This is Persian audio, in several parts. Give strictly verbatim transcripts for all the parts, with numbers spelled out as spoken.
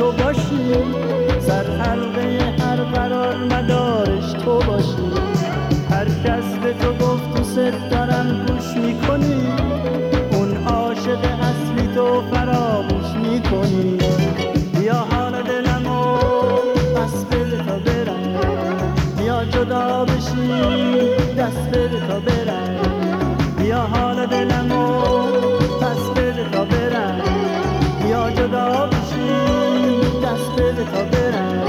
تو باشی، سر حلقه هر قرار مدارش تو باشی. هر کس به تو گفت تو ست دارم گوش میکنی، اون عاشق اصلی تو فراموش میکنی. بیا حال دلمو پس بده تا برم، بیا جدا بشی دست بده تا برم. بیا حال دلمو پس بده تا برم، بیا جدا بشی دست بده تا برم.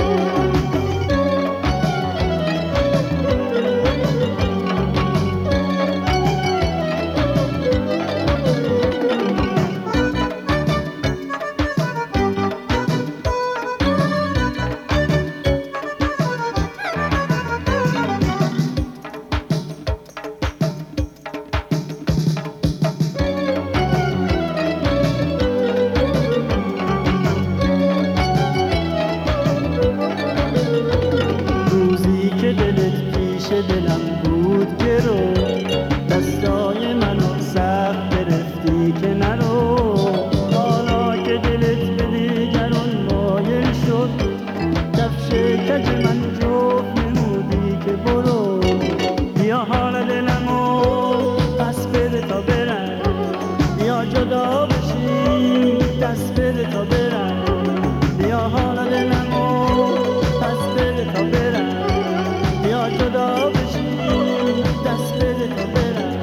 دلم بود گرو، دستای منو سخت گرفتی که نرو. حالا که دلت به دیگران مایل شد، کفش کج من جفت نمودی که برو. بیا حال دلمو پس بده تا برم، بیا جدا بشی دست بده تا برم. بیا حال دلمو پس بده تا برم، بیا جدا بشی دست بده تا برم.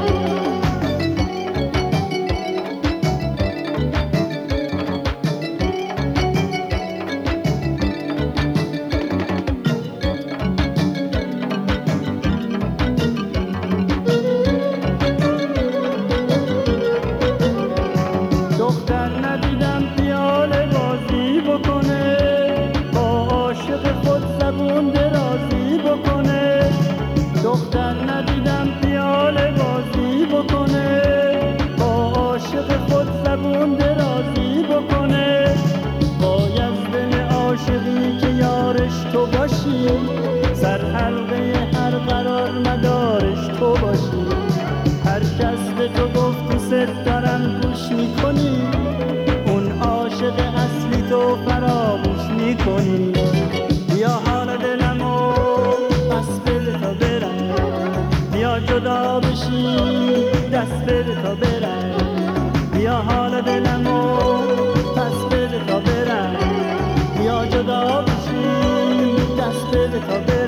دختر ندیدم پیاله بازی بکنه، با عاشق خود زبون درازی بکنه. دختر ندیدم پیاله بازی بکنه، با عاشق خود زبون درازی بکنه. بایزدن عاشقی که یارش تو باشی، سر حلقه هر قرار مدارش تو باشی. هر کس به تو گفت تو ست دارم گوش میکنی، اون عاشق اصلی تو فراموش میکنی. بیا حال دلمو پس بده تا برم، بیا جدا بشی دست بده تا برم. بیا حال دلمو پس بده تا برم، بیا جدا بشی دست بده تا برم.